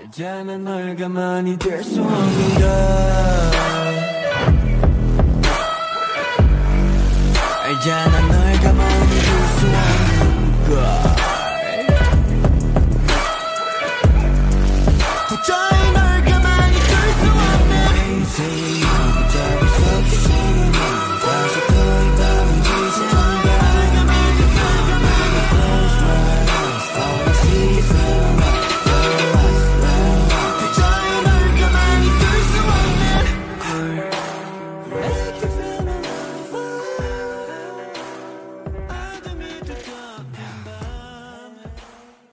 이제 난 널 가만히 둘 수 없는 걸 이제 난 널 가만히